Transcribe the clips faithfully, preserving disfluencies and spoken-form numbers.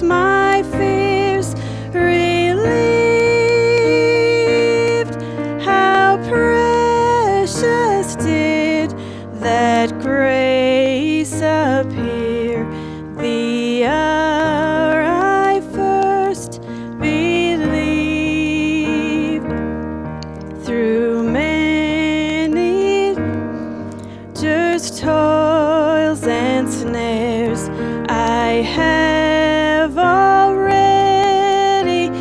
once my fears relieved. How precious did that grace appear the hour I first believed. Through many just toils and snares I have already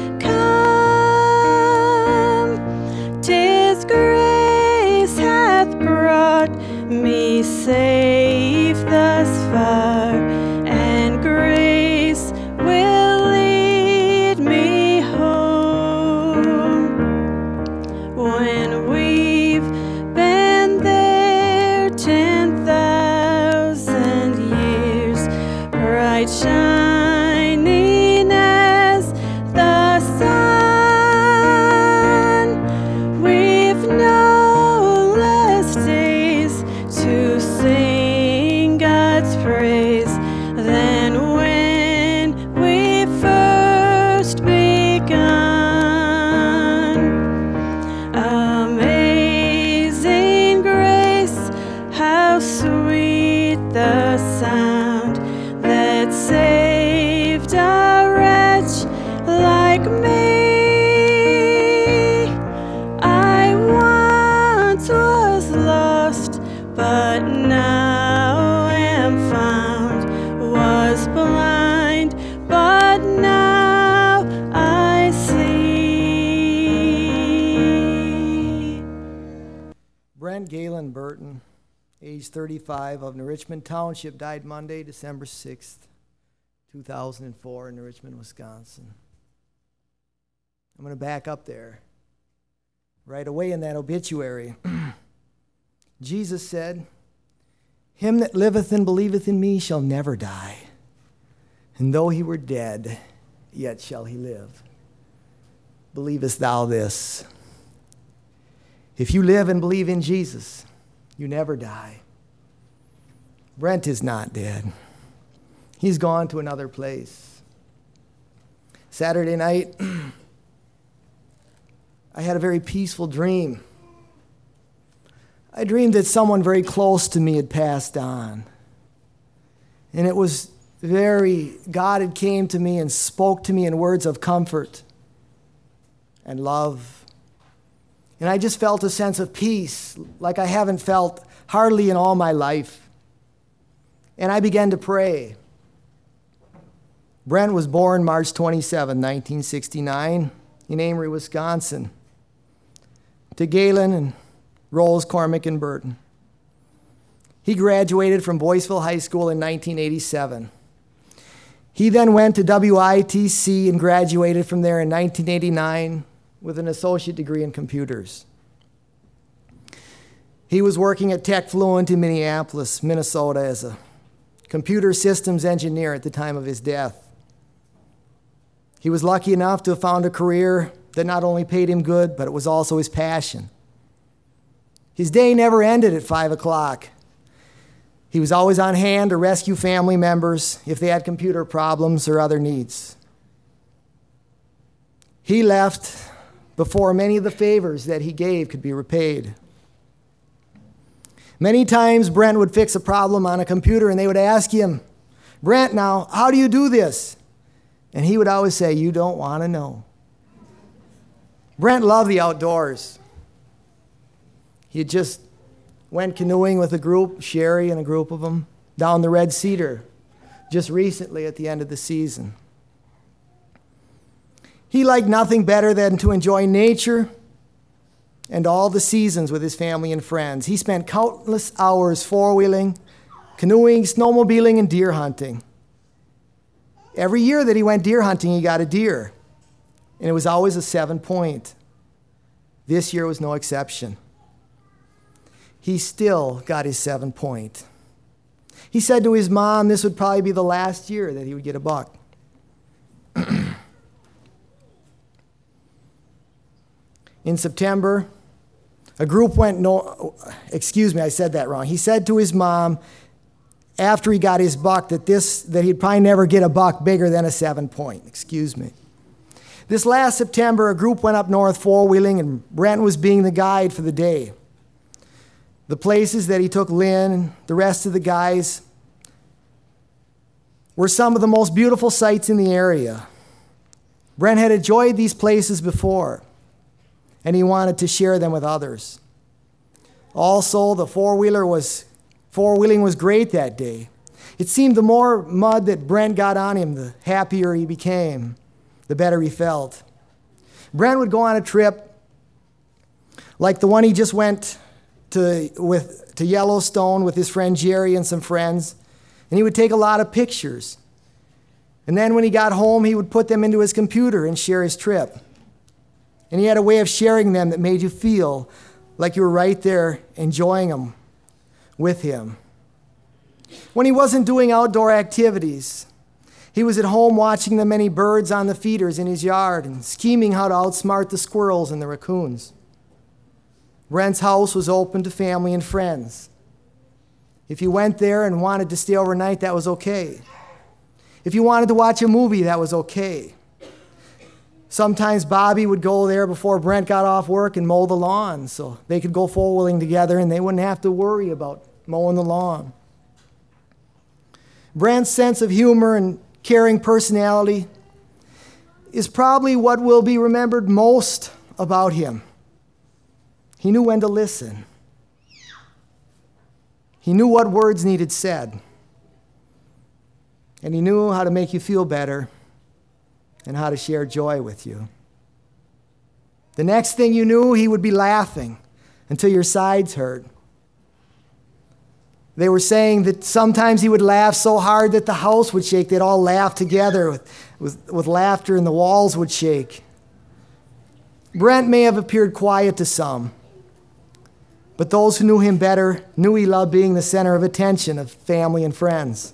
come. 'Tis grace hath brought me safe thus far, and grace will lead me home. When we've been there ten thousand years, bright shining as the sun, we've no less days to sing God's praise than when we first begun. Amazing grace, how sweet the sound that saved a wretch like me. I once was lost, but now am found, was blind, but now I see. Brent Galen Burton, age thirty-five, of New Richmond Township, died Monday, December sixth, two thousand four, in New Richmond, Wisconsin. I'm going to back up there. Right away in that obituary, Jesus said, "Him that liveth and believeth in me shall never die, and though he were dead, yet shall he live. Believest thou this?" If you live and believe in Jesus, you never die. Brent is not dead. He's gone to another place. Saturday night, I had a very peaceful dream. I dreamed that someone very close to me had passed on. And it was very, God had came to me and spoke to me in words of comfort and love. And I just felt a sense of peace like I haven't felt hardly in all my life. And I began to pray. Brent was born March twenty-seventh, nineteen sixty-nine, in Amory, Wisconsin, to Galen and Rose, Cormick, and Burton. He graduated from Boyceville High School in nineteen eighty-seven. He then went to W I T C and graduated from there in nineteen eighty-nine with an associate degree in computers. He was working at TechFluent in Minneapolis, Minnesota, as a computer systems engineer at the time of his death. He was lucky enough to have found a career that not only paid him good, but it was also his passion. His day never ended at five o'clock. He was always on hand to rescue family members if they had computer problems or other needs. He left before many of the favors that he gave could be repaid. Many times Brent would fix a problem on a computer and they would ask him, "Brent, now, how do you do this?" And he would always say, "You don't want to know." Brent loved the outdoors. He had just went canoeing with a group, Sherry and a group of them, down the Red Cedar just recently at the end of the season. He liked nothing better than to enjoy nature and all the seasons with his family and friends. He spent countless hours four-wheeling, canoeing, snowmobiling, and deer hunting. Every year that he went deer hunting, he got a deer, and it was always a seven-point. This year was no exception. He still got his seven-point. He said to his mom this would probably be the last year that he would get a buck. In September, a group went, no, excuse me, I said that wrong. He said to his mom, after he got his buck that this that he'd probably never get a buck bigger than a seven point. Excuse me. This last September, a group went up north four-wheeling, and Brent was being the guide for the day. The places that he took Lynn and the rest of the guys were some of the most beautiful sights in the area. Brent had enjoyed these places before, and he wanted to share them with others. Also, the four-wheeler was, four-wheeling was great that day. It seemed the more mud that Brent got on him, the happier he became, the better he felt. Brent would go on a trip like the one he just went to with to Yellowstone with his friend Jerry and some friends, and he would take a lot of pictures. And then when he got home, he would put them into his computer and share his trip. And he had a way of sharing them that made you feel like you were right there enjoying them with him. When he wasn't doing outdoor activities, he was at home watching the many birds on the feeders in his yard and scheming how to outsmart the squirrels and the raccoons. Brent's house was open to family and friends. If you went there and wanted to stay overnight, that was okay. If you wanted to watch a movie, that was okay. Sometimes Bobby would go there before Brent got off work and mow the lawn so they could go four-wheeling together and they wouldn't have to worry about mowing the lawn. Brent's sense of humor and caring personality is probably what will be remembered most about him. He knew when to listen. He knew what words needed said. And he knew how to make you feel better and how to share joy with you. The next thing you knew, he would be laughing until your sides hurt. They were saying that sometimes he would laugh so hard that the house would shake. They'd all laugh together with, with, with laughter, and the walls would shake. Brent may have appeared quiet to some, but those who knew him better knew he loved being the center of attention of family and friends.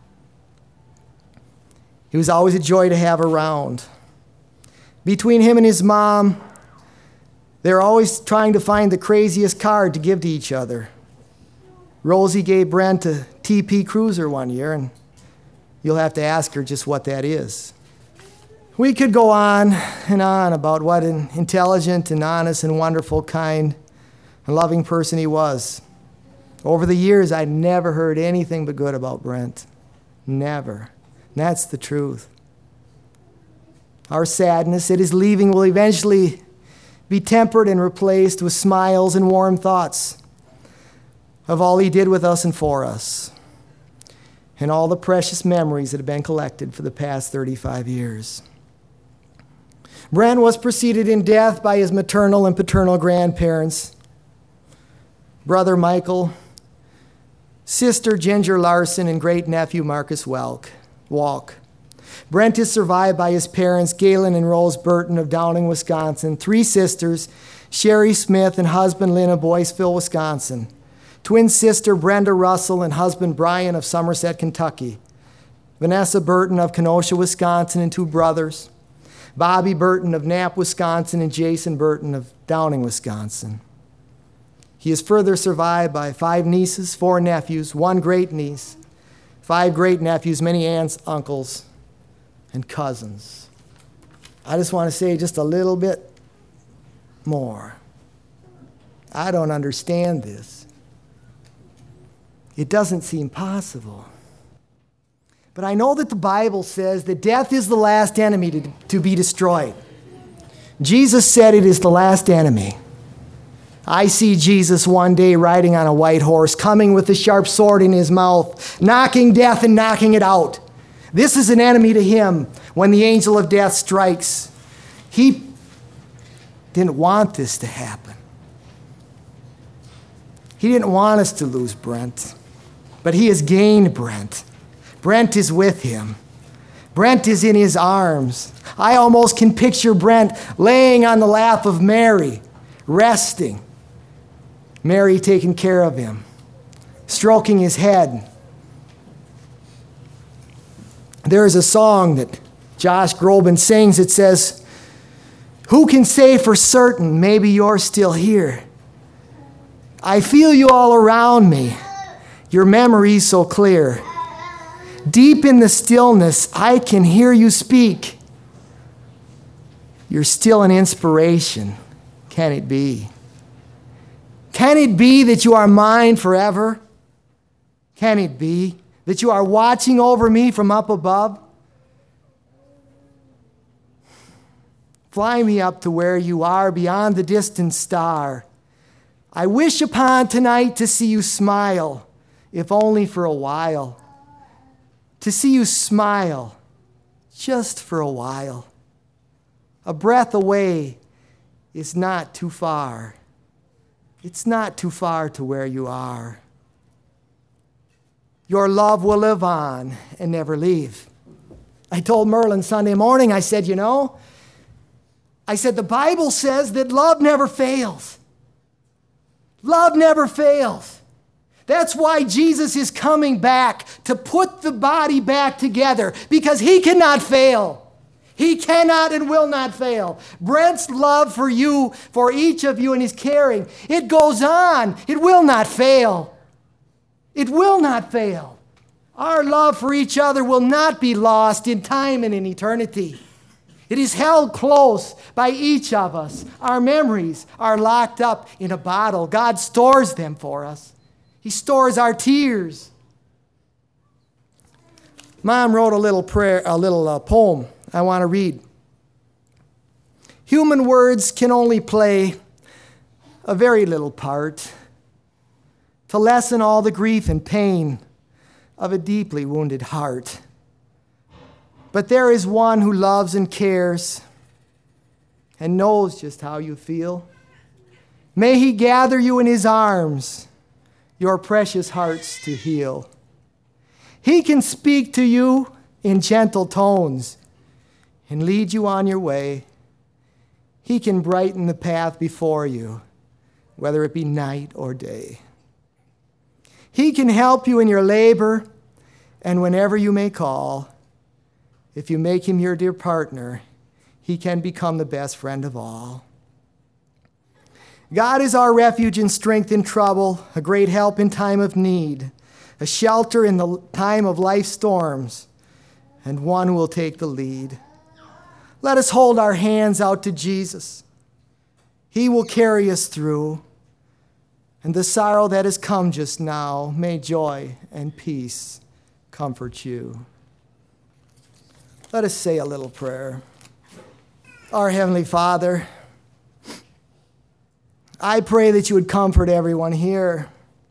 He was always a joy to have around. Between him and his mom, they were always trying to find the craziest card to give to each other. Rosie gave Brent a T P Cruiser one year, and you'll have to ask her just what that is. We could go on and on about what an intelligent and honest and wonderful, kind and loving person he was. Over the years, I'd never heard anything but good about Brent. Never. And that's the truth. Our sadness at his leaving will eventually be tempered and replaced with smiles and warm thoughts of all he did with us and for us, and all the precious memories that have been collected for the past thirty-five years. Brent was preceded in death by his maternal and paternal grandparents, brother Michael, sister Ginger Larson, and great-nephew Marcus Welk, Walk. Brent is survived by his parents, Galen and Rose Burton of Downing, Wisconsin, three sisters, Sherry Smith and husband Lynn of Boyceville, Wisconsin, twin sister Brenda Russell and husband Brian of Somerset, Kentucky, Vanessa Burton of Kenosha, Wisconsin, and two brothers, Bobby Burton of Knapp, Wisconsin, and Jason Burton of Downing, Wisconsin. He is further survived by five nieces, four nephews, one great niece, five great nephews, many aunts, uncles, and cousins. I just want to say just a little bit more. I don't understand this. It doesn't seem possible. But I know that the Bible says that death is the last enemy to, to be destroyed. Jesus said it is the last enemy. I see Jesus one day riding on a white horse, coming with a sharp sword in his mouth, knocking death and knocking it out. This is an enemy to him when the angel of death strikes. He didn't want this to happen. He didn't want us to lose Brent, but he has gained Brent. Brent is with him. Brent is in his arms. I almost can picture Brent laying on the lap of Mary, resting. Mary taking care of him, stroking his head. There is a song that Josh Groban sings. It says, "Who can say for certain maybe you're still here? I feel you all around me. your memory's so clear. Deep in the stillness, I can hear you speak. You're still an inspiration. Can it be? Can it be that you are mine forever? Can it be that you are watching over me from up above? Fly me up to where you are beyond the distant star. I wish upon tonight to see you smile, if only for a while. To see you smile, just for a while. A breath away is not too far. It's not too far to where you are. Your love will live on and never leave. I told Merlin Sunday morning, I said, you know, I said, the Bible says that love never fails. Love never fails. That's why Jesus is coming back, to put the body back together, because he cannot fail. He cannot and will not fail. Brent's love for you, for each of you, and his caring, it goes on. It will not fail. It will not fail. Our love for each other will not be lost in time and in eternity. It is held close by each of us. Our memories are locked up in a bottle. God stores them for us. He stores our tears. Mom wrote a little prayer, a little uh, poem I want to read. Human words can only play a very little part to lessen all the grief and pain of a deeply wounded heart. But there is one who loves and cares and knows just how you feel. May he gather you in his arms, your precious hearts to heal. He can speak to you in gentle tones and lead you on your way. He can brighten the path before you, whether it be night or day. He can help you in your labor and whenever you may call. If you make him your dear partner, he can become the best friend of all. God is our refuge and strength in trouble, a great help in time of need, a shelter in the time of life's storms, and one who will take the lead. Let us hold our hands out to Jesus. He will carry us through. And the sorrow that has come just now, may joy and peace comfort you. Let us say a little prayer. Our Heavenly Father, I pray that you would comfort everyone here.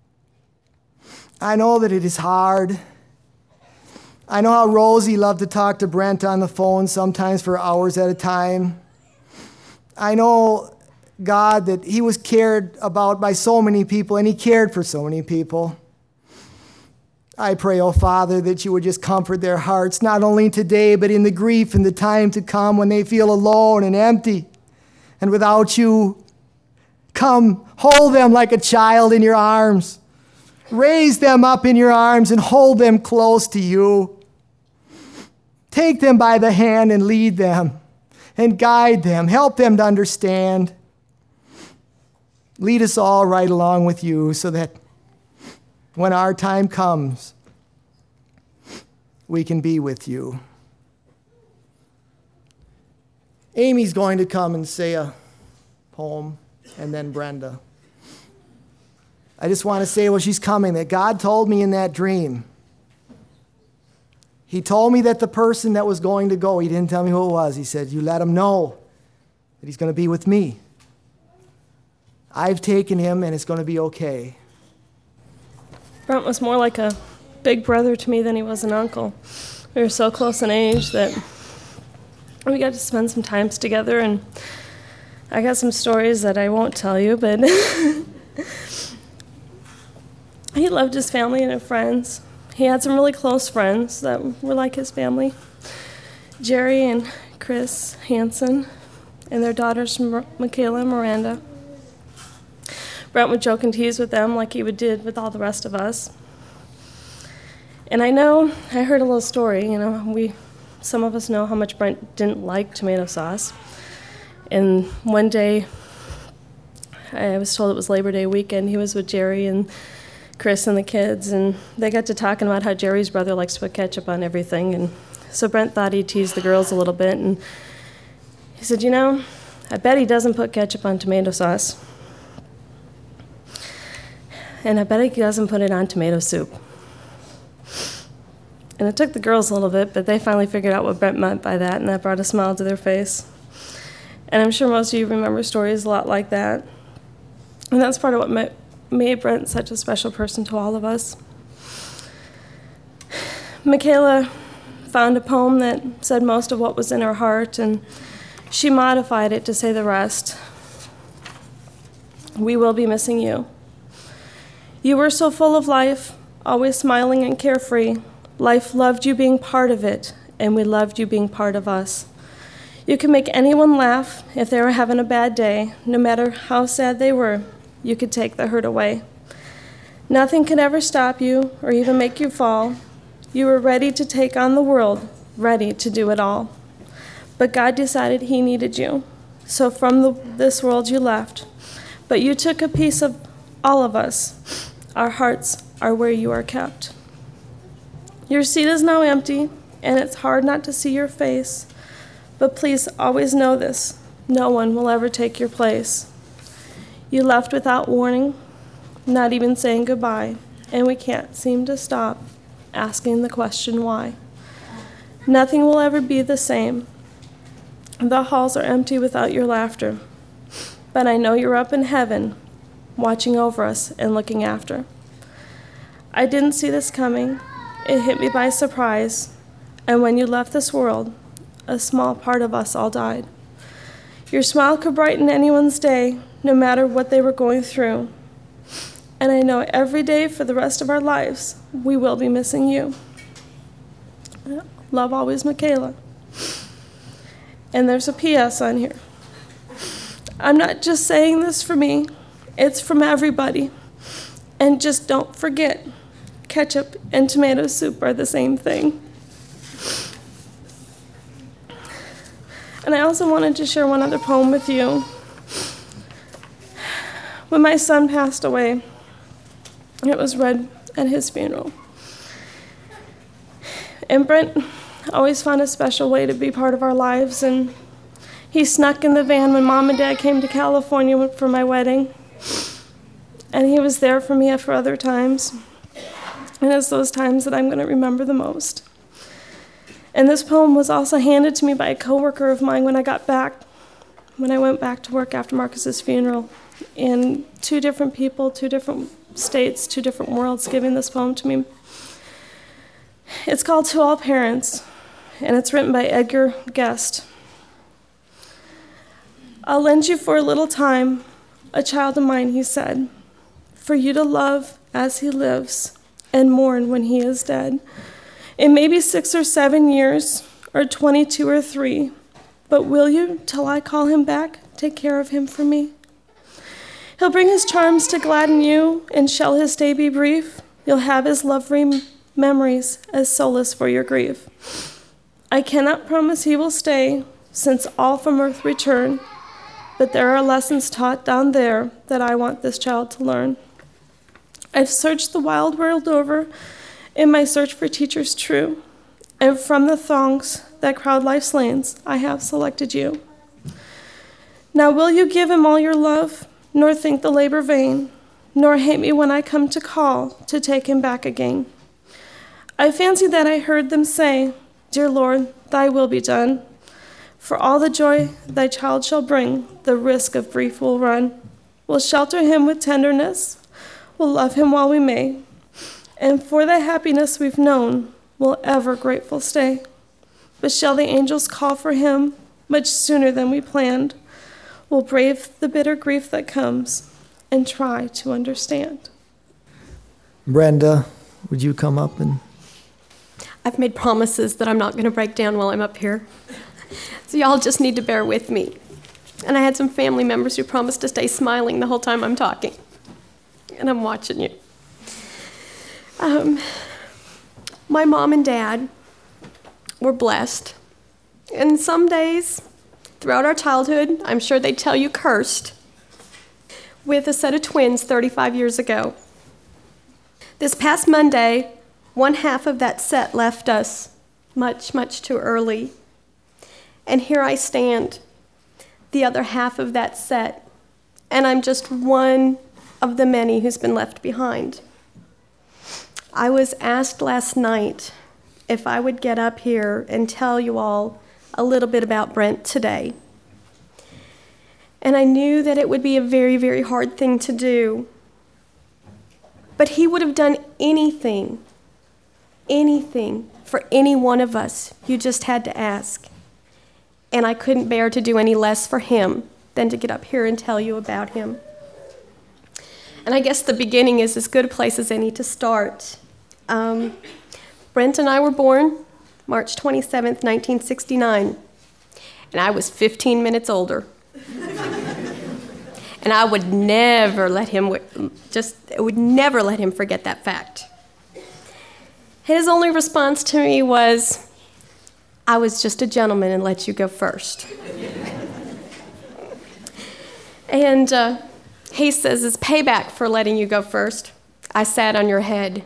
I know that it is hard. I know how Rosie loved to talk to Brent on the phone sometimes for hours at a time. I know, God, that he was cared about by so many people, and he cared for so many people. I pray, oh Father, that you would just comfort their hearts, not only today, but in the grief and the time to come when they feel alone and empty and without you. Come, hold them like a child in your arms. Raise them up in your arms and hold them close to you. Take them by the hand and lead them and guide them. Help them to understand. Lead us all right along with you so that when our time comes, we can be with you. Amy's going to come and say a poem, and then Brenda. I just want to say while she's coming that God told me in that dream. He told me that the person that was going to go, he didn't tell me who it was. He said, you let him know that he's going to be with me. I've taken him, and it's going to be okay. Brent was more like a big brother to me than he was an uncle. We were so close in age that we got to spend some times together, and I got some stories that I won't tell you, but he loved his family and his friends. He had some really close friends that were like his family. Jerry and Chris Hansen and their daughters, Michaela and Miranda. Brent would joke and tease with them like he would did with all the rest of us. And I know, I heard a little story, you know, we, some of us know how much Brent didn't like tomato sauce. And one day, I was told it was Labor Day weekend, he was with Jerry and Chris and the kids, and they got to talking about how Jerry's brother likes to put ketchup on everything. And so Brent thought he'd tease the girls a little bit, and he said, you know, I bet he doesn't put ketchup on tomato sauce. And I bet he doesn't put it on tomato soup. And it took the girls a little bit, but they finally figured out what Brent meant by that, and that brought a smile to their face. And I'm sure most of you remember stories a lot like that. And that's part of what ma- made Brent such a special person to all of us. Michaela found a poem that said most of what was in her heart, and she modified it to say the rest. We will be missing you. You were so full of life, always smiling and carefree. Life loved you being part of it, and we loved you being part of us. You could make anyone laugh if they were having a bad day. No matter how sad they were, you could take the hurt away. Nothing could ever stop you or even make you fall. You were ready to take on the world, ready to do it all. But God decided he needed you. So from the, this world you left. But you took a piece of all of us. Our hearts are where you are kept. Your seat is now empty, and it's hard not to see your face. But please always know this. No one will ever take your place. You left without warning, not even saying goodbye, and we can't seem to stop asking the question why. Nothing will ever be the same. The halls are empty without your laughter, but I know you're up in heaven, watching over us and looking after. I didn't see this coming. It hit me by surprise, and when you left this world, a small part of us all died. Your smile could brighten anyone's day, no matter what they were going through. And I know every day for the rest of our lives, we will be missing you. Love always, Michaela. And there's a P S on here. I'm not just saying this for me, it's from everybody. And just don't forget, ketchup and tomato soup are the same thing. And I also wanted to share one other poem with you. When my son passed away, it was read at his funeral. And Brent always found a special way to be part of our lives, and he snuck in the van when Mom and Dad came to California for my wedding. And he was there for me for other times. And it's those times that I'm going to remember the most. And this poem was also handed to me by a coworker of mine when I got back, when I went back to work after Marcus's funeral. And two different people, two different states, two different worlds giving this poem to me. It's called To All Parents, and it's written by Edgar Guest. I'll lend you for a little time, a child of mine, he said, for you to love as he lives and mourn when he is dead. It may be six or seven years, or twenty-two or three, but will you, till I call him back, take care of him for me? He'll bring his charms to gladden you, and shall his day be brief, you'll have his lovely memories as solace for your grief. I cannot promise he will stay, since all from earth return, but there are lessons taught down there that I want this child to learn. I've searched the wild world over in my search for teachers true, and from the throngs that crowd life's lanes, I have selected you. Now will you give him all your love, nor think the labor vain, nor hate me when I come to call to take him back again? I fancy that I heard them say, Dear Lord, thy will be done. For all the joy thy child shall bring, the risk of grief will run. We'll shelter him with tenderness, we'll love him while we may, and for the happiness we've known, we'll ever grateful stay. But shall the angels call for him much sooner than we planned? We'll brave the bitter grief that comes and try to understand. Brenda, would you come up and... I've made promises that I'm not going to break down while I'm up here. So y'all just need to bear with me. And I had some family members who promised to stay smiling the whole time I'm talking. And I'm watching you. Um, my mom and dad were blessed. And some days, throughout our childhood, I'm sure they'd tell you cursed, with a set of twins thirty-five years ago. This past Monday, one half of that set left us much, much too early. And here I stand, the other half of that set, and I'm just one of the many who's been left behind. I was asked last night if I would get up here and tell you all a little bit about Brent today. And I knew that it would be a very, very hard thing to do. But he would have done anything, anything for any one of us. You just had to ask. And I couldn't bear to do any less for him than to get up here and tell you about him. And I guess the beginning is as good a place as any to start. Um, Brent and I were born March twenty-seventh, nineteen sixty-nine, and I was fifteen minutes older. And I would never let him, just, I would never let him forget that fact. His only response to me was, I was just a gentleman and let you go first. And uh, he says, as payback for letting you go first, I sat on your head.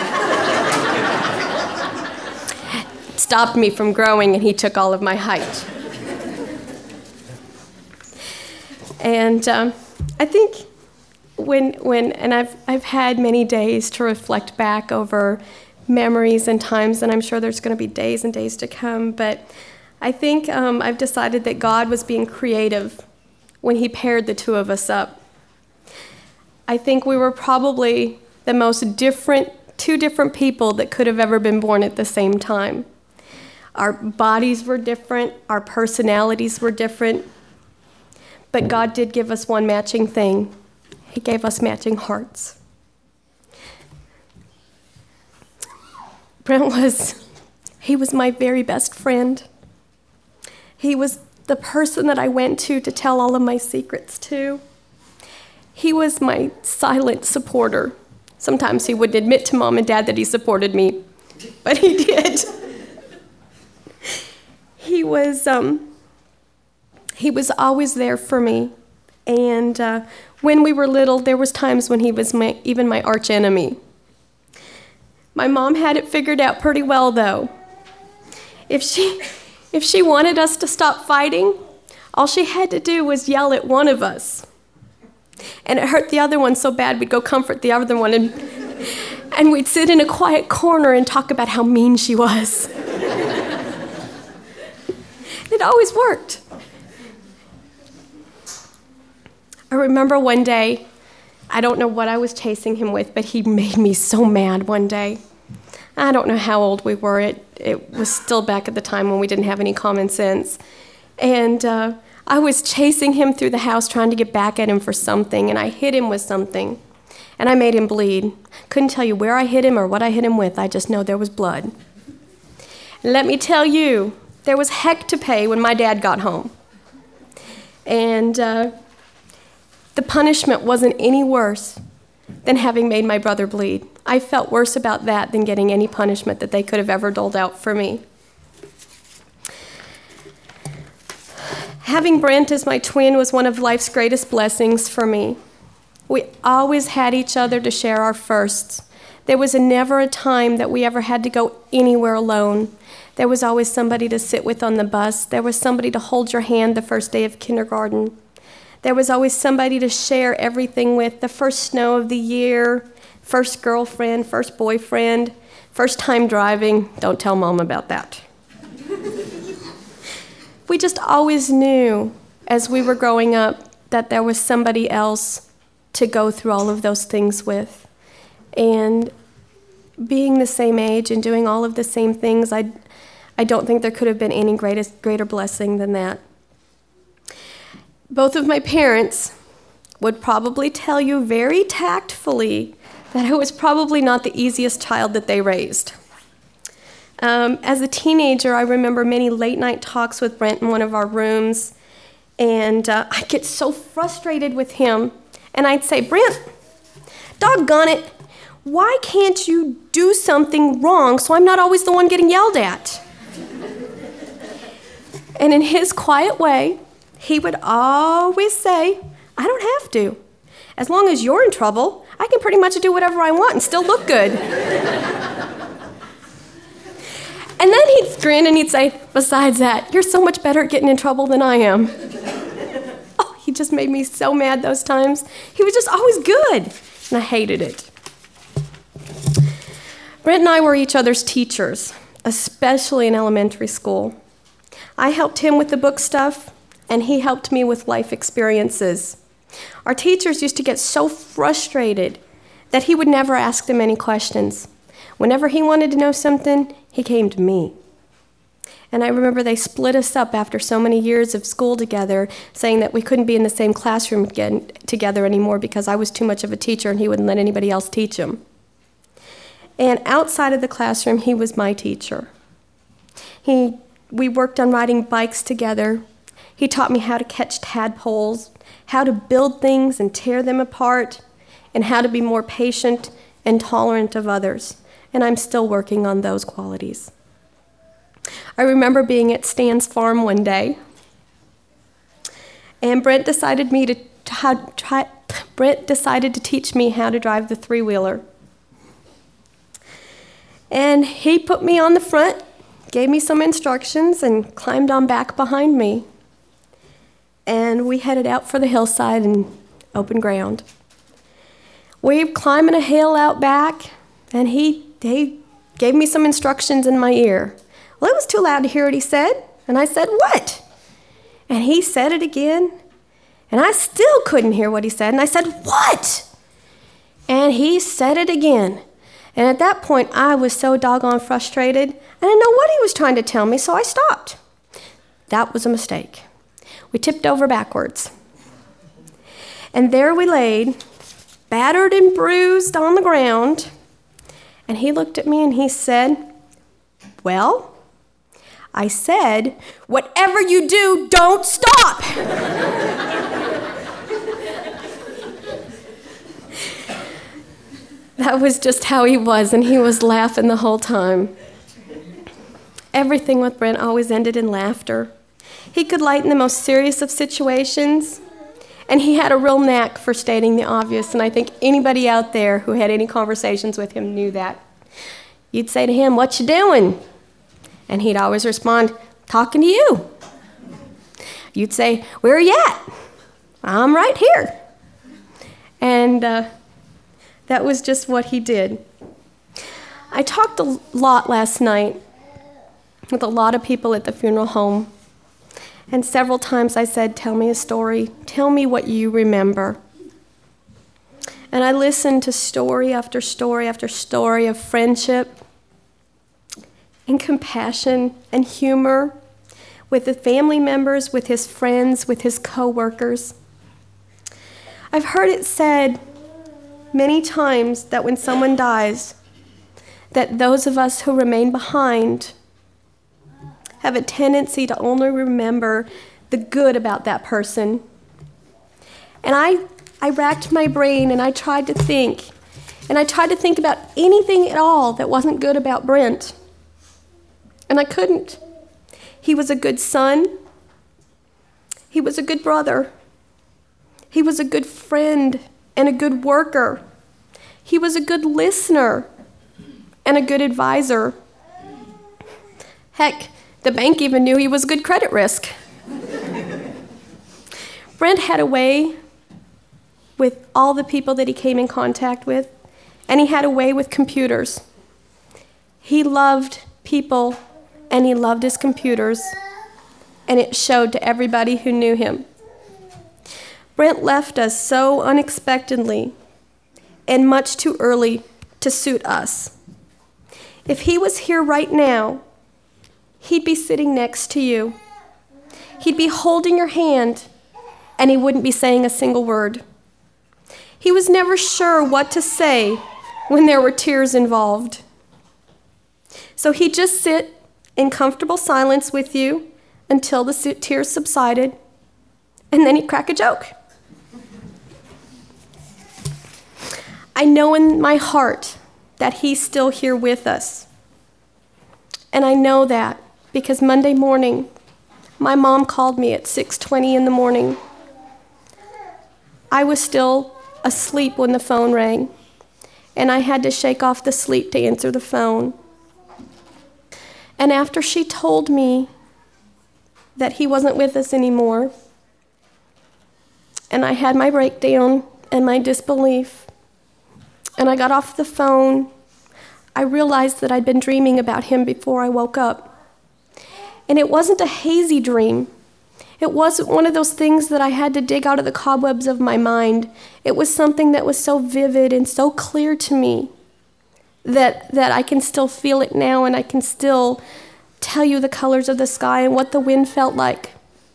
Stopped me from growing, and he took all of my height. And um, I think when, when, and I've, I've had many days to reflect back over memories and times, and I'm sure there's going to be days and days to come, but I think um, I've decided that God was being creative when he paired the two of us up. I think we were probably the most different, two different people that could have ever been born at the same time. Our bodies were different, our personalities were different, but God did give us one matching thing. He gave us matching hearts. Brent was, he was my very best friend. He was the person that I went to to tell all of my secrets to. He was my silent supporter. Sometimes he wouldn't admit to Mom and Dad that he supported me, but he did. He was, um, he was always there for me. And uh, when we were little, there was times when he was my, even my arch enemy. My mom had it figured out pretty well, though. If she, if she wanted us to stop fighting, all she had to do was yell at one of us. And it hurt the other one so bad, we'd go comfort the other one, and, and we'd sit in a quiet corner and talk about how mean she was. It always worked. I remember one day, I don't know what I was chasing him with, but he made me so mad one day. I don't know how old we were. It, it was still back at the time when we didn't have any common sense. And uh, I was chasing him through the house trying to get back at him for something, and I hit him with something, and I made him bleed. Couldn't tell you where I hit him or what I hit him with. I just know there was blood. And let me tell you, there was heck to pay when my dad got home. And uh, the punishment wasn't any worse than having made my brother bleed. I felt worse about that than getting any punishment that they could have ever doled out for me. Having Brent as my twin was one of life's greatest blessings for me. We always had each other to share our firsts. There was a never a time that we ever had to go anywhere alone. There was always somebody to sit with on the bus. There was somebody to hold your hand the first day of kindergarten. There was always somebody to share everything with, the first snow of the year, first girlfriend, first boyfriend, first time driving. Don't tell Mom about that. We just always knew as we were growing up that there was somebody else to go through all of those things with. And being the same age and doing all of the same things, I, I don't think there could have been any greatest, greater blessing than that. Both of my parents would probably tell you very tactfully that I was probably not the easiest child that they raised. Um, as a teenager, I remember many late-night talks with Brent in one of our rooms, and uh, I'd get so frustrated with him, and I'd say, Brent, doggone it, why can't you do something wrong so I'm not always the one getting yelled at? And in his quiet way, he would always say, I don't have to. As long as you're in trouble, I can pretty much do whatever I want and still look good. And then he'd grin and he'd say, besides that, you're so much better at getting in trouble than I am. Oh, he just made me so mad those times. He was just always good, and I hated it. Brent and I were each other's teachers, especially in elementary school. I helped him with the book stuff, and he helped me with life experiences. Our teachers used to get so frustrated that he would never ask them any questions. Whenever he wanted to know something, he came to me. And I remember they split us up after so many years of school together, saying that we couldn't be in the same classroom again, together anymore because I was too much of a teacher and he wouldn't let anybody else teach him. And outside of the classroom, he was my teacher. He, we worked on riding bikes together. He taught me how to catch tadpoles, how to build things and tear them apart, and how to be more patient and tolerant of others. And I'm still working on those qualities. I remember being at Stan's farm one day, and Brent decided me to how, try, Brent decided to teach me how to drive the three-wheeler. And he put me on the front, gave me some instructions, and climbed on back behind me. And we headed out for the hillside and open ground. We were climbing a hill out back, and he, he gave me some instructions in my ear. Well, it was too loud to hear what he said, and I said, "What?" And he said it again, and I still couldn't hear what he said, and I said, "What?" And he said it again. And at that point, I was so doggone frustrated, I didn't know what he was trying to tell me, so I stopped. That was a mistake. We tipped over backwards. And there we laid, battered and bruised on the ground, and he looked at me and he said, "Well," I said, "whatever you do, don't stop." That was just how he was, and he was laughing the whole time. Everything with Brent always ended in laughter. He could lighten the most serious of situations, and he had a real knack for stating the obvious, and I think anybody out there who had any conversations with him knew that. You'd say to him, "What you doing?" And he'd always respond, "Talking to you." You'd say, "Where are you at?" "I'm right here." And uh, that was just what he did. I talked a lot last night with a lot of people at the funeral home. And several times I said, "Tell me a story. Tell me what you remember." And I listened to story after story after story of friendship and compassion and humor with the family members, with his friends, with his co-workers. I've heard it said many times that when someone dies, that those of us who remain behind have a tendency to only remember the good about that person. And I, I racked my brain and I tried to think, and I tried to think about anything at all that wasn't good about Brent. And I couldn't. He was a good son. He was a good brother. He was a good friend and a good worker. He was a good listener and a good advisor. Heck, the bank even knew he was a good credit risk. Brent had a way with all the people that he came in contact with, and he had a way with computers. He loved people, and he loved his computers, and it showed to everybody who knew him. Brent left us so unexpectedly and much too early to suit us. If he was here right now, he'd be sitting next to you. He'd be holding your hand, and he wouldn't be saying a single word. He was never sure what to say when there were tears involved. So he'd just sit in comfortable silence with you until the tears subsided, and then he'd crack a joke. I know in my heart that he's still here with us. And I know that because Monday morning, my mom called me at six twenty in the morning. I was still asleep when the phone rang, and I had to shake off the sleep to answer the phone. And after she told me that he wasn't with us anymore, and I had my breakdown and my disbelief, and I got off the phone, I realized that I'd been dreaming about him before I woke up. And it wasn't a hazy dream. It wasn't one of those things that I had to dig out of the cobwebs of my mind. It was something that was so vivid and so clear to me that, that I can still feel it now, and I can still tell you the colors of the sky and what the wind felt like.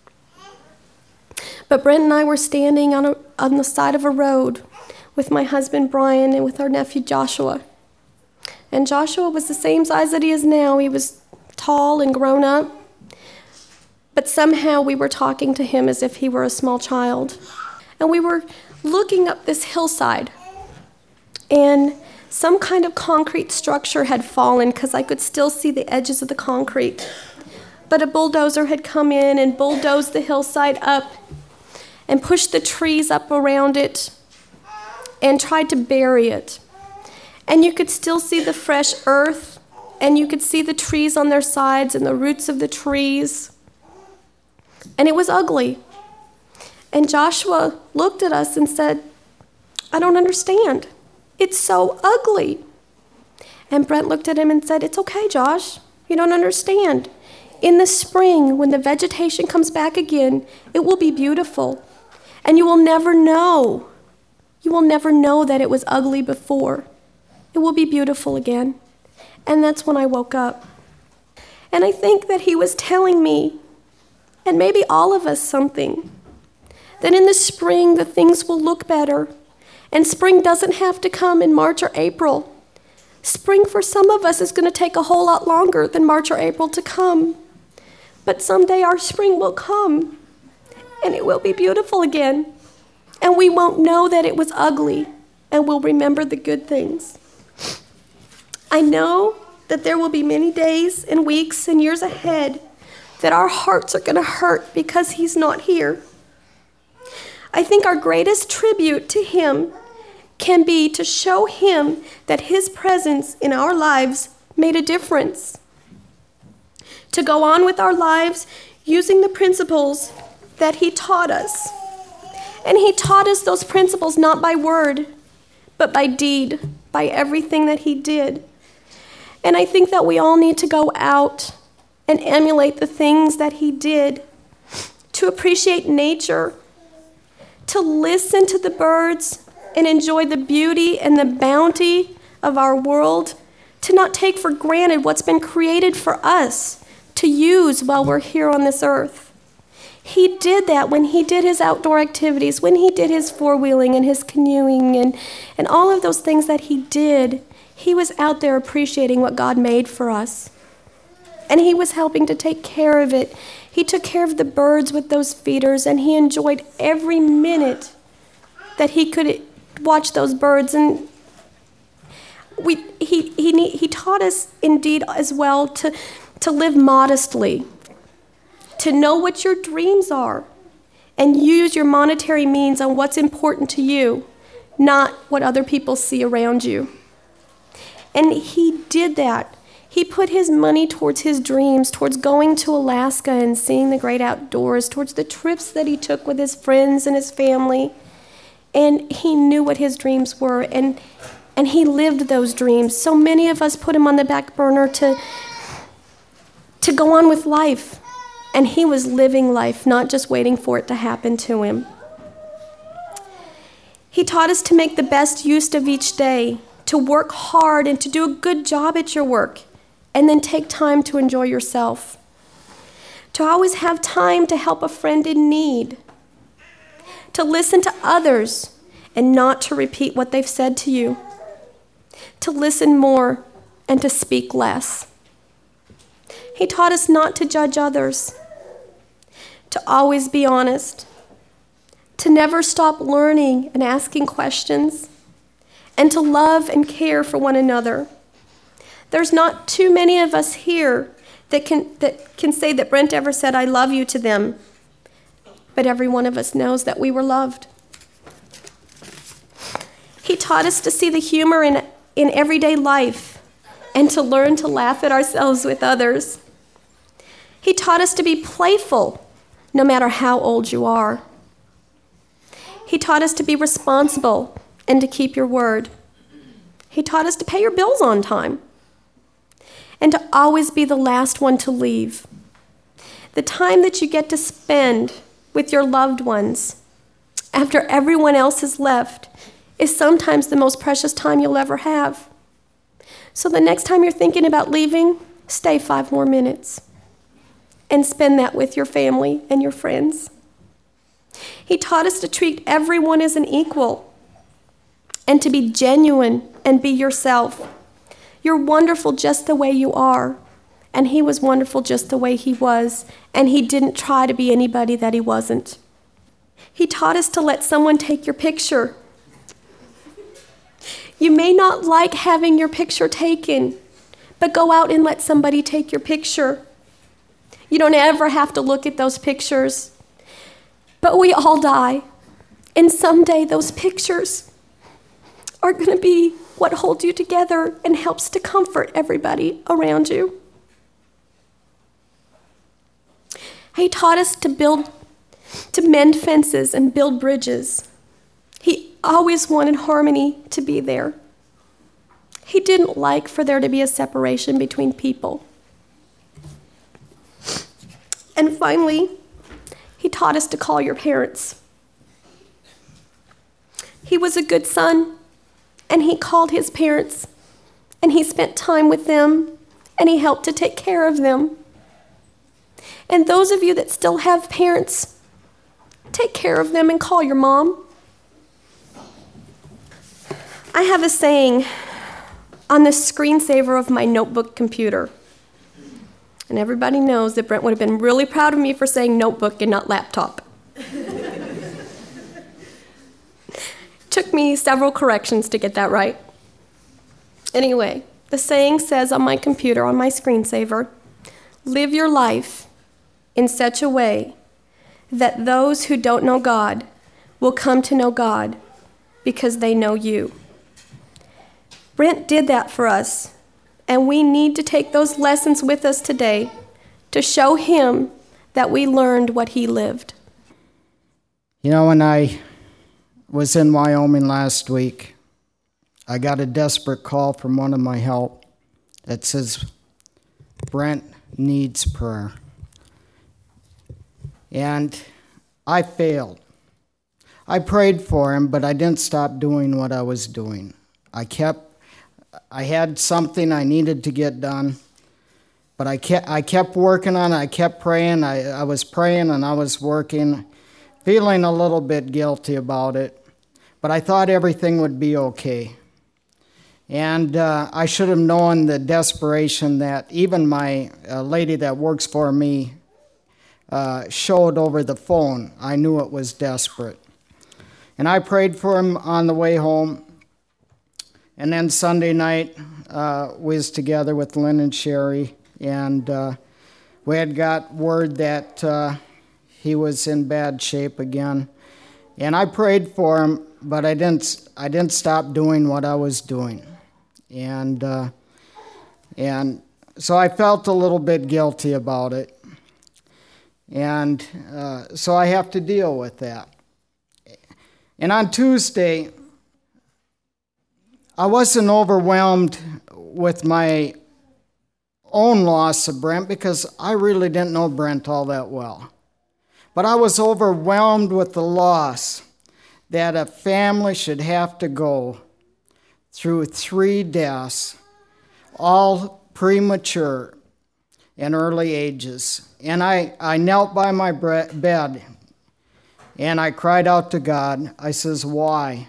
But Brent and I were standing on, a, on the side of a road with my husband Brian and with our nephew Joshua. And Joshua was the same size that he is now. He was tall and grown up. But somehow we were talking to him as if he were a small child. And we were looking up this hillside. And some kind of concrete structure had fallen because I could still see the edges of the concrete. But a bulldozer had come in and bulldozed the hillside up and pushed the trees up around it and tried to bury it. And you could still see the fresh earth, and you could see the trees on their sides and the roots of the trees. And it was ugly. And Joshua looked at us and said, "I don't understand. It's so ugly." And Brent looked at him and said, "It's okay, Josh. You don't understand. In the spring, when the vegetation comes back again, it will be beautiful. And you will never know. You will never know that it was ugly before. It will be beautiful again." And that's when I woke up. And I think that he was telling me, and maybe all of us, something, that in the spring the things will look better. And spring doesn't have to come in March or April. Spring for some of us is going to take a whole lot longer than March or April to come. But someday our spring will come, and it will be beautiful again. And we won't know that it was ugly, and we'll remember the good things. I know that there will be many days and weeks and years ahead that our hearts are going to hurt because he's not here. I think our greatest tribute to him can be to show him that his presence in our lives made a difference. To go on with our lives using the principles that he taught us. And he taught us those principles not by word, but by deed, by everything that he did. And I think that we all need to go out and emulate the things that he did, to appreciate nature, to listen to the birds and enjoy the beauty and the bounty of our world, to not take for granted what's been created for us to use while we're here on this earth. He did that when he did his outdoor activities, when he did his four-wheeling and his canoeing and, and all of those things that he did. He was out there appreciating what God made for us. And he was helping to take care of it. He took care of the birds with those feeders, and he enjoyed every minute that he could watch those birds. And we, he, he, he taught us indeed as well to, to live modestly, to know what your dreams are, and use your monetary means on what's important to you, not what other people see around you. And he did that. He put his money towards his dreams, towards going to Alaska and seeing the great outdoors, towards the trips that he took with his friends and his family. And he knew what his dreams were, and, and he lived those dreams. So many of us put him on the back burner to, to go on with life. And he was living life, not just waiting for it to happen to him. He taught us to make the best use of each day, to work hard and to do a good job at your work, and then take time to enjoy yourself. To always have time to help a friend in need. To listen to others and not to repeat what they've said to you. To listen more and to speak less. He taught us not to judge others. To always be honest. To never stop learning and asking questions. And to love and care for one another. There's not too many of us here that can that can say that Brent ever said, "I love you" to them. But every one of us knows that we were loved. taught us to see the humor in, in everyday life and to learn to laugh at ourselves with others. He taught us to be playful, no matter how old you are. He taught us to be responsible and to keep your word. He taught us to pay your bills on time and to always be the last one to leave. The time that you get to spend with your loved ones after everyone else has left is sometimes the most precious time you'll ever have. So the next time you're thinking about leaving, stay five more minutes and spend that with your family and your friends. He taught us to treat everyone as an equal and to be genuine and be yourself. You're wonderful just the way you are, and he was wonderful just the way he was, and he didn't try to be anybody that he wasn't. He taught us to let someone take your picture. You may not like having your picture taken, but go out and let somebody take your picture. You don't ever have to look at those pictures. But we all die, and someday those pictures are going to be what holds you together and helps to comfort everybody around you. He taught us to build, to mend fences and build bridges. He always wanted harmony to be there. He didn't like for there to be a separation between people. And finally, he taught us to call your parents. He was a good son, and he called his parents, and he spent time with them, and he helped to take care of them. And those of you that still have parents, take care of them and call your mom. I have a saying on the screensaver of my notebook computer. And everybody knows that Brent would have been really proud of me for saying notebook and not laptop. Took me several corrections to get that right. Anyway, the saying says on my computer, on my screensaver, live your life in such a way that those who don't know God will come to know God because they know you. Brent did that for us. And we need to take those lessons with us today to show him that we learned what he lived. You know, when I was in Wyoming last week, I got a desperate call from one of my help that says, Brent needs prayer. And I failed. I prayed for him, but I didn't stop doing what I was doing. I kept I had something I needed to get done, but I kept, I kept working on it. I kept praying. I, I was praying and I was working, feeling a little bit guilty about it, but I thought everything would be okay. And uh, I should have known the desperation that even my uh, lady that works for me uh, showed over the phone. I knew it was desperate. And I prayed for him on the way home. And then Sunday night, uh, we was together with Lynn and Sherry, and uh, we had got word that uh, he was in bad shape again. And I prayed for him, but I didn't. I didn't stop doing what I was doing, and uh, and so I felt a little bit guilty about it, and uh, so I have to deal with that. And on Tuesday, I wasn't overwhelmed with my own loss of Brent because I really didn't know Brent all that well. But I was overwhelmed with the loss that a family should have to go through three deaths, all premature and early ages. And I, I knelt by my bed and I cried out to God. I says, why?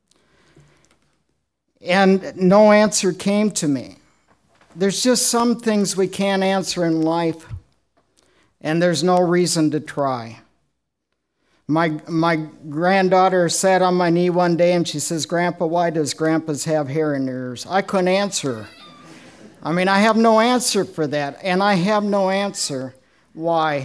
And no answer came to me. There's just some things we can't answer in life, and there's no reason to try. My my granddaughter sat on my knee one day and she says, Grandpa, why does grandpas have hair in their ears? I couldn't answer her. I mean, I have no answer for that, and I have no answer why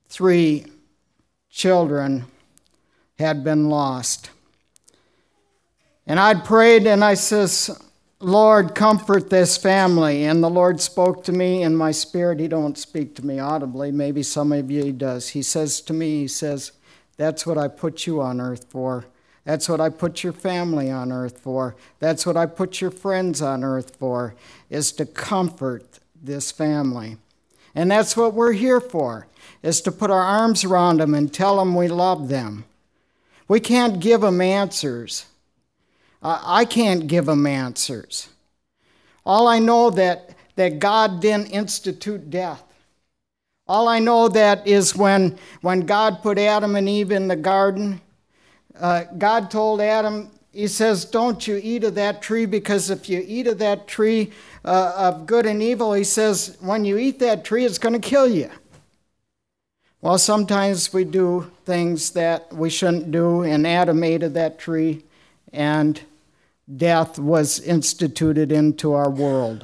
three children had been lost. And I'd prayed and I says, Lord, comfort this family. And the Lord spoke to me in my spirit. He don't speak to me audibly. Maybe some of you he does. He says to me, he says, that's what I put you on earth for. That's what I put your family on earth for. That's what I put your friends on earth for, is to comfort this family. And that's what we're here for, is to put our arms around them and tell them we love them. We can't give them answers. I can't give them answers. All I know that, that God didn't institute death. All I know that is when, when God put Adam and Eve in the garden, uh, God told Adam, he says, don't you eat of that tree, because if you eat of that tree uh, of good and evil, he says, when you eat that tree, it's going to kill you. Well, sometimes we do things that we shouldn't do, and Adam ate of that tree, and death was instituted into our world.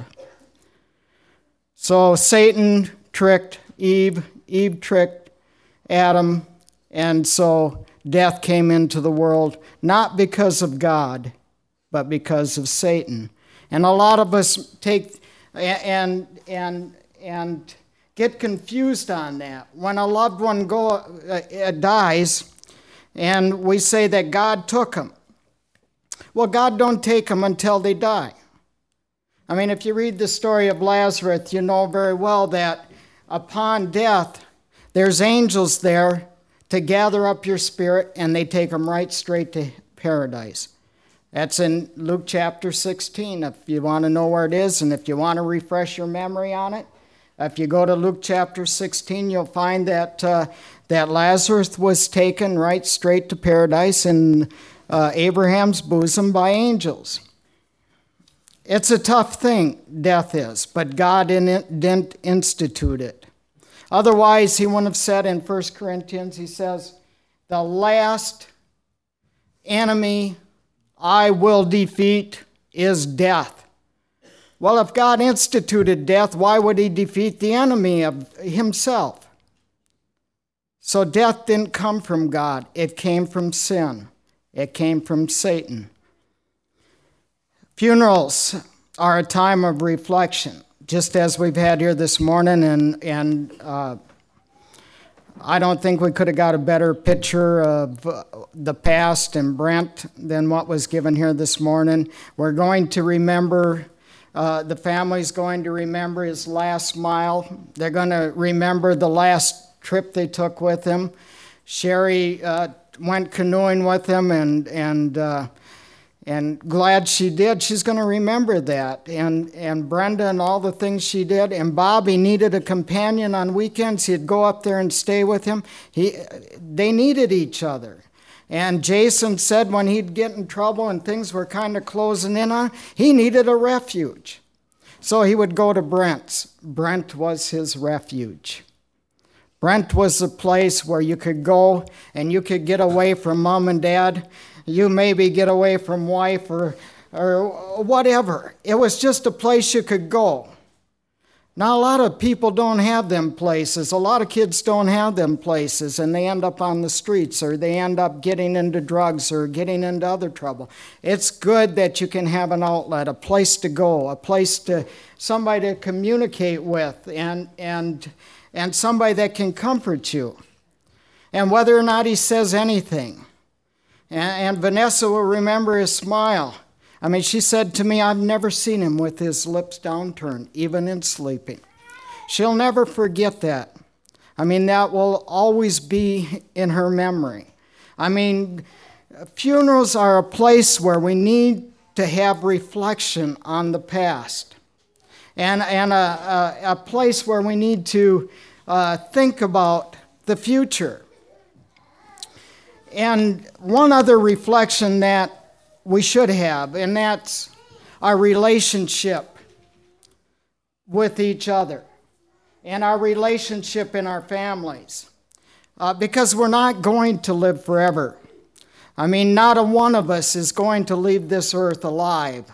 So Satan tricked Eve, Eve tricked Adam, and so death came into the world, not because of God, but because of Satan. And a lot of us take and and and get confused on that. When a loved one go uh, dies, and we say that God took them. Well, God don't take them until they die. I mean, if you read the story of Lazarus, you know very well that upon death, there's angels there to gather up your spirit, and they take them right straight to paradise. That's in Luke chapter sixteen, if you want to know where it is, and if you want to refresh your memory on it. If you go to Luke chapter sixteen, you'll find that uh, that Lazarus was taken right straight to paradise in uh, Abraham's bosom by angels. It's a tough thing, death is, but God didn't institute it. Otherwise, he wouldn't have said in First Corinthians, he says, the last enemy I will defeat is death. Well, if God instituted death, why would he defeat the enemy of himself? So death didn't come from God. It came from sin. It came from Satan. Funerals are a time of reflection, just as we've had here this morning, and, and uh, I don't think we could have got a better picture of uh, the past and Brent than what was given here this morning. We're going to remember, uh, the family's going to remember his last mile. They're going to remember the last trip they took with him. Sherry uh, went canoeing with him, and and uh, and glad she did. She's going to remember that. And and Brenda and all the things she did. And Bobby needed a companion on weekends. He'd go up there and stay with him. He they needed each other. And Jason said when he'd get in trouble and things were kind of closing in on, he needed a refuge. So he would go to Brent's. Brent was his refuge. Brent was the place where you could go and you could get away from mom and dad. You maybe get away from wife or, or whatever. It was just a place you could go. Now, a lot of people don't have them places. A lot of kids don't have them places, and they end up on the streets, or they end up getting into drugs or getting into other trouble. It's good that you can have an outlet, a place to go, a place to, somebody to communicate with, and and and somebody that can comfort you. And whether or not he says anything. And, and Vanessa will remember his smile. I mean, she said to me, I've never seen him with his lips downturned, even in sleeping. She'll never forget that. I mean, that will always be in her memory. I mean, funerals are a place where we need to have reflection on the past. And, and a, a, a place where we need to uh, think about the future. And one other reflection that we should have, and that's our relationship with each other and our relationship in our families. Uh, because we're not going to live forever. I mean, not a one of us is going to leave this earth alive.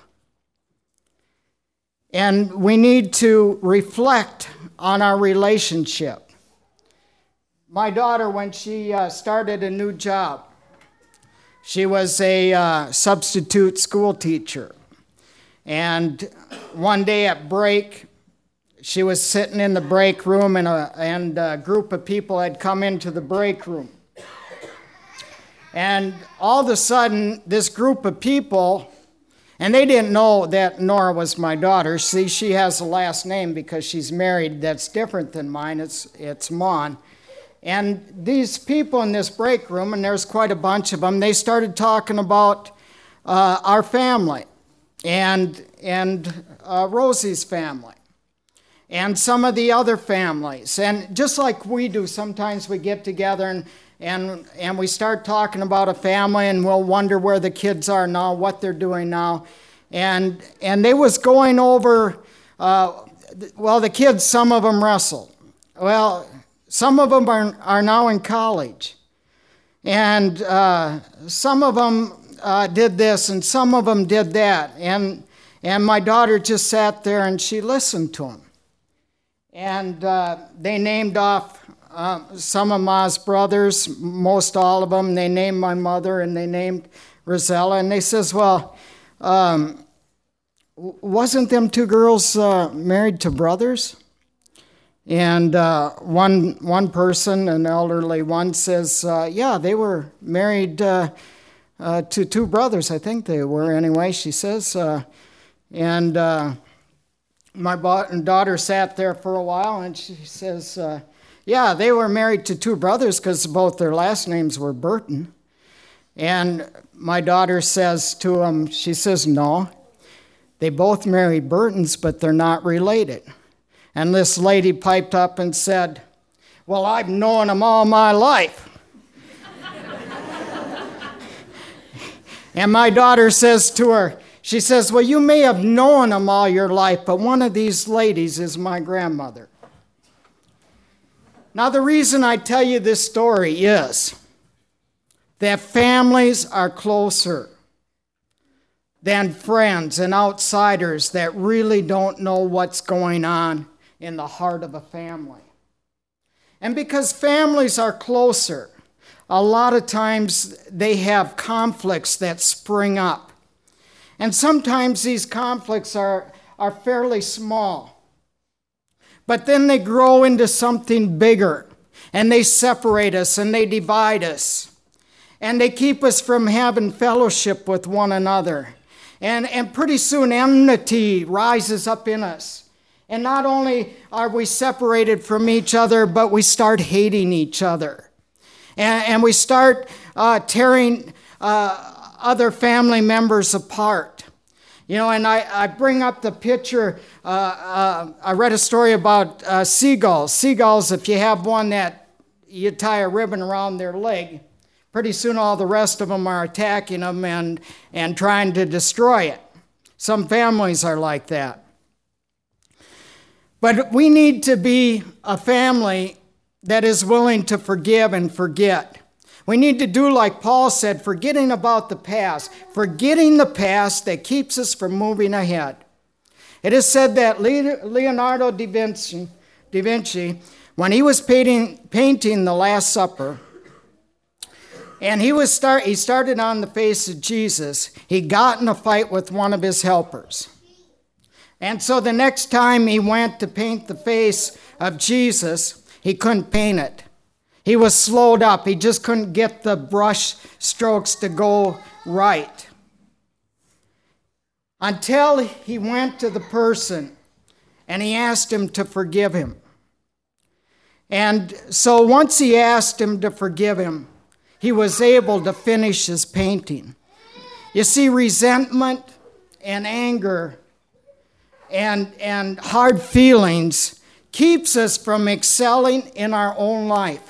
And we need to reflect on our relationship. My daughter, when she uh, started a new job, She was a uh, substitute school teacher. And one day at break, she was sitting in the break room, and a, and a group of people had come into the break room. And all of a sudden, this group of people, and they didn't know that Nora was my daughter. See, she has a last name because she's married that's different than mine. It's, it's Mon. And these people in this break room, and there's quite a bunch of them, they started talking about uh, our family and, and uh, Rosie's family and some of the other families. And just like we do, sometimes we get together and And and we start talking about a family, and we'll wonder where the kids are now, what they're doing now. And and they was going over, uh, well, the kids, some of them wrestled. Well, some of them are, are now in college. And uh, some of them uh, did this, and some of them did that. And, and my daughter just sat there, and she listened to them. And uh, they named off Uh, some of Ma's brothers, most all of them. They named my mother, and they named Rosella. And they says, well, um, wasn't them two girls uh, married to brothers? And uh, one one person, an elderly one, says, uh, yeah, they were married uh, uh, to two brothers. I think they were anyway, she says. Uh, and uh, my daughter sat there for a while, and she says, uh, yeah, they were married to two brothers because both their last names were Burton. And my daughter says to them, she says, no, they both married Burtons, but they're not related. And this lady piped up and said, well, I've known them all my life. And my daughter says to her, she says, well, you may have known them all your life, but one of these ladies is my grandmother. Now, the reason I tell you this story is that families are closer than friends and outsiders that really don't know what's going on in the heart of a family. And because families are closer, a lot of times they have conflicts that spring up. And sometimes these conflicts are, are fairly small. But then they grow into something bigger, and they separate us, and they divide us, and they keep us from having fellowship with one another. And, and pretty soon enmity rises up in us. And not only are we separated from each other, but we start hating each other. And, and we start uh, tearing uh, other family members apart. You know, and I, I bring up the picture, uh, uh, I read a story about uh, seagulls. Seagulls, if you have one that you tie a ribbon around their leg, pretty soon all the rest of them are attacking them and, and trying to destroy it. Some families are like that. But we need to be a family that is willing to forgive and forget. We need to do like Paul said, forgetting about the past, forgetting the past that keeps us from moving ahead. It is said that Leonardo da Vinci, da Vinci when he was painting, painting The Last Supper, and he was start, he started on the face of Jesus, he got in a fight with one of his helpers. And so the next time he went to paint the face of Jesus, he couldn't paint it. He was slowed up. He just couldn't get the brush strokes to go right. Until he went to the person and he asked him to forgive him. And so once he asked him to forgive him, he was able to finish his painting. You see, resentment and anger and, and hard feelings keeps us from excelling in our own life.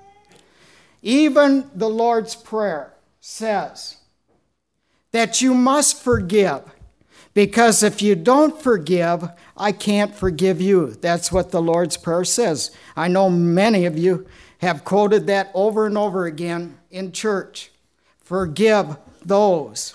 Even the Lord's Prayer says that you must forgive, because if you don't forgive, I can't forgive you. That's what the Lord's Prayer says. I know many of you have quoted that over and over again in church. Forgive those.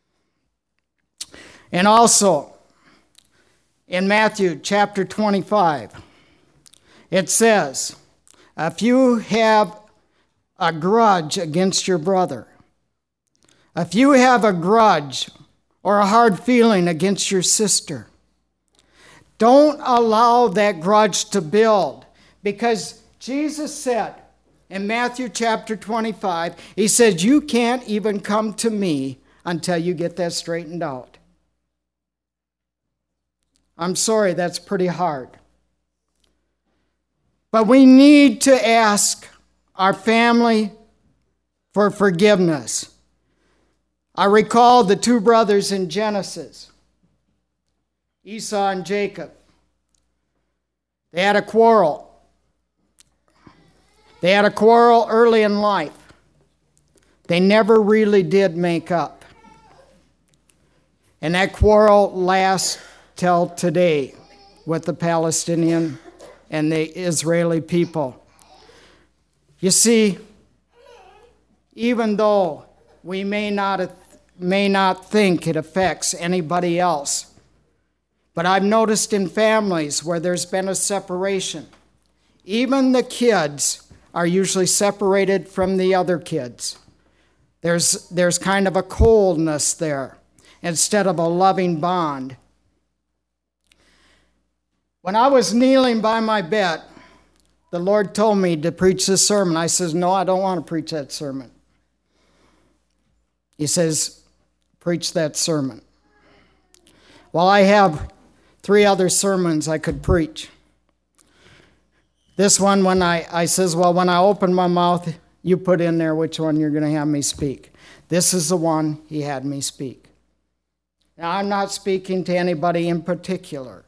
And also, in Matthew chapter twenty-five, it says, if you have a grudge against your brother, If you have a grudge or a hard feeling against your sister, don't allow that grudge to build, because Jesus said in Matthew chapter twenty-five, he said, you can't even come to me until you get that straightened out. I'm sorry, that's pretty hard. But we need to ask our family for forgiveness. I recall the two brothers in Genesis, Esau and Jacob. They had a quarrel. They had a quarrel early in life. They never really did make up. And that quarrel lasts till today with the Palestinian and the Israeli people. You see, even though we may not, may not think it affects anybody else, but I've noticed in families where there's been a separation, even the kids are usually separated from the other kids. There's, there's kind of a coldness there instead of a loving bond. When I was kneeling by my bed, the Lord told me to preach this sermon. I says, no, I don't want to preach that sermon. He says, preach that sermon. Well, I have three other sermons I could preach. This one, when I, I says, well, when I open my mouth, you put in there which one you're going to have me speak. This is the one he had me speak. Now, I'm not speaking to anybody in particular.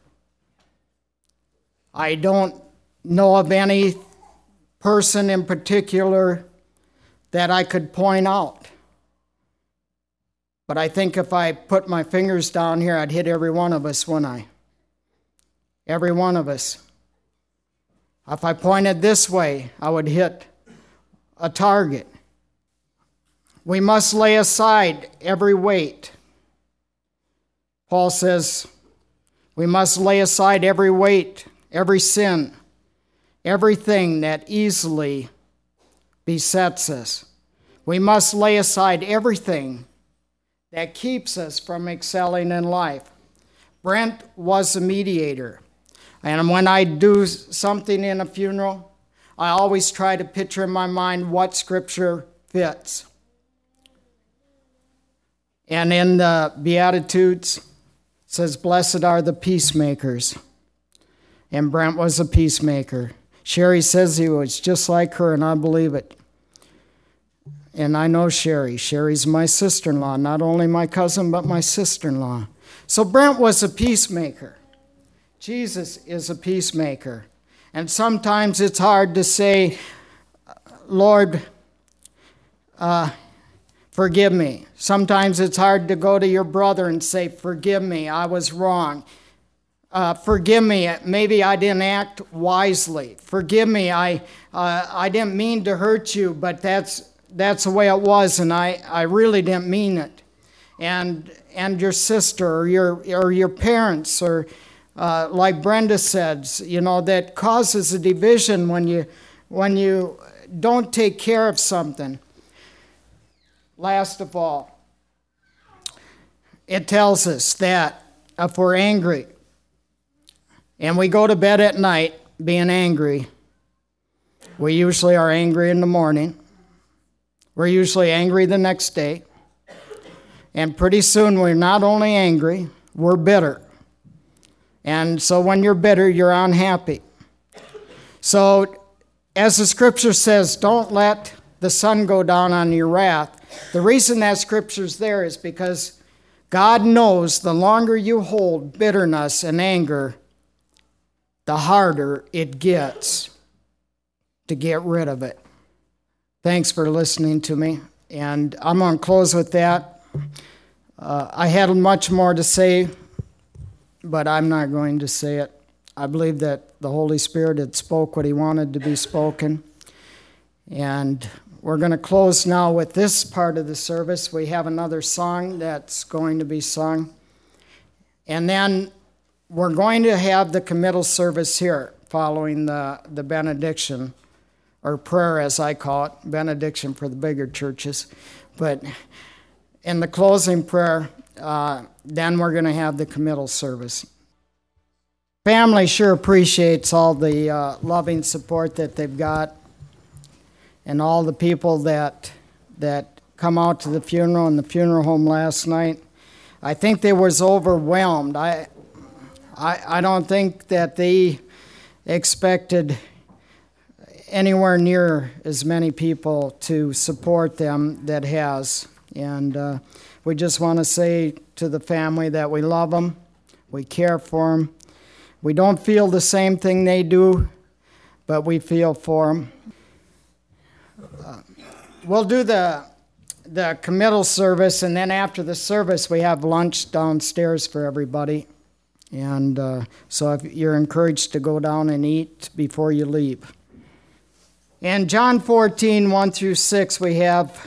I don't know of any person in particular that I could point out. But I think if I put my fingers down here, I'd hit every one of us, wouldn't I? Every one of us. If I pointed this way, I would hit a target. We must lay aside every weight. Paul says we must lay aside every weight, every sin, everything that easily besets us. We must lay aside everything that keeps us from excelling in life. Brent was a mediator. And when I do something in a funeral, I always try to picture in my mind what scripture fits. And in the Beatitudes, it says, blessed are the peacemakers. And Brent was a peacemaker. Sherry says he was just like her, and I believe it. And I know Sherry. Sherry's my sister-in-law, not only my cousin, but my sister-in-law. So Brent was a peacemaker. Jesus is a peacemaker. And sometimes it's hard to say, Lord, uh, forgive me. Sometimes it's hard to go to your brother and say, forgive me, I was wrong. Uh, forgive me, maybe I didn't act wisely. Forgive me, I uh, I didn't mean to hurt you, but that's that's the way it was, and I, I really didn't mean it. And and your sister or your or your parents or uh, like Brenda says, you know, that causes a division when you when you don't take care of something. Last of all, it tells us that if we're angry and we go to bed at night being angry, we usually are angry in the morning. We're usually angry the next day. And pretty soon we're not only angry, we're bitter. And so when you're bitter, you're unhappy. So as the scripture says, don't let the sun go down on your wrath. The reason that scripture's there is because God knows the longer you hold bitterness and anger, the harder it gets to get rid of it. Thanks for listening to me. And I'm going to close with that. Uh, I had much more to say, but I'm not going to say it. I believe that the Holy Spirit had spoke what he wanted to be spoken. And we're going to close now with this part of the service. We have another song that's going to be sung. And then we're going to have the committal service here following the, the benediction, or prayer as I call it, benediction for the bigger churches. But in the closing prayer, uh, then we're going to have the committal service. Family sure appreciates all the uh, loving support that they've got, and all the people that that come out to the funeral and the funeral home last night. I think they was overwhelmed. I, I, I don't think that they expected anywhere near as many people to support them that has. And uh, we just want to say to the family that we love them, we care for them. We don't feel the same thing they do, but we feel for them. Uh, we'll do the the committal service, and then after the service, we have lunch downstairs for everybody. And uh, so if you're encouraged to go down and eat before you leave. In John fourteen, one through six, we have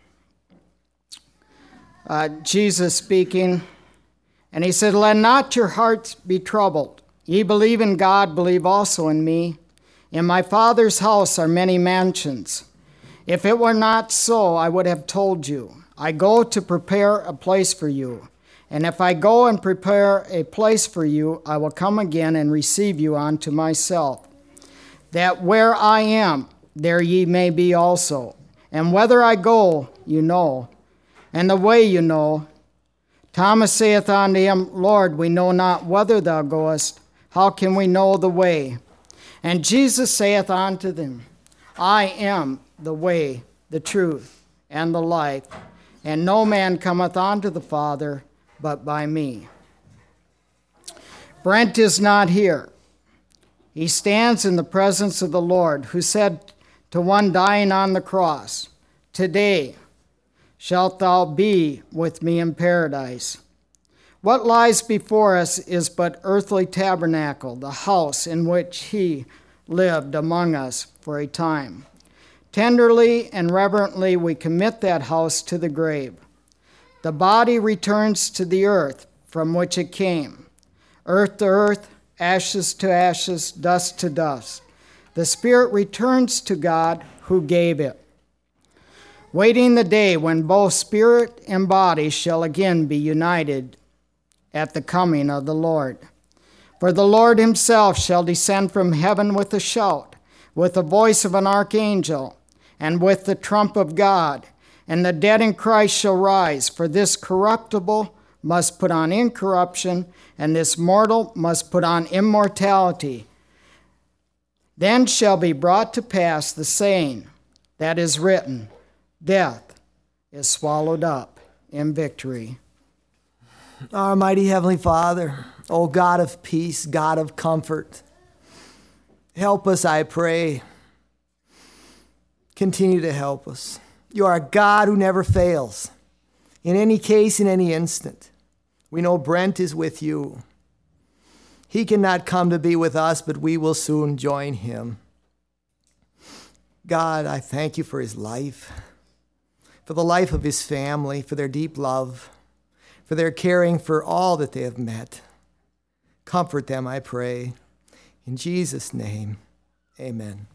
uh, Jesus speaking, and he said, "Let not your hearts be troubled. Ye believe in God, believe also in me. In my Father's house are many mansions. If it were not so, I would have told you. I go to prepare a place for you. And if I go and prepare a place for you, I will come again and receive you unto myself, that where I am, there ye may be also. And whither I go, you know, and the way you know." Thomas saith unto him, "Lord, we know not whither thou goest. How can we know the way?" And Jesus saith unto them, "I am the way, the truth, and the life, and no man cometh unto the Father but by me." Brent is not here. He stands in the presence of the Lord, who said to one dying on the cross, "Today shalt thou be with me in paradise." What lies before us is but earthly tabernacle, the house in which he lived among us for a time. Tenderly and reverently we commit that house to the grave. The body returns to the earth from which it came. Earth to earth, ashes to ashes, dust to dust. The spirit returns to God who gave it, waiting the day when both spirit and body shall again be united at the coming of the Lord. For the Lord himself shall descend from heaven with a shout, with the voice of an archangel, and with the trump of God, and the dead in Christ shall rise, for this corruptible must put on incorruption, and this mortal must put on immortality. Then shall be brought to pass the saying that is written, Death is swallowed up in victory. Our mighty Heavenly Father, O God of peace, God of comfort, help us, I pray. Continue to help us. You are a God who never fails. In any case, in any instant. We know Brent is with you. He cannot come to be with us, but we will soon join him. God, I thank you for his life, for the life of his family, for their deep love, for their caring for all that they have met. Comfort them, I pray. In Jesus' name, amen.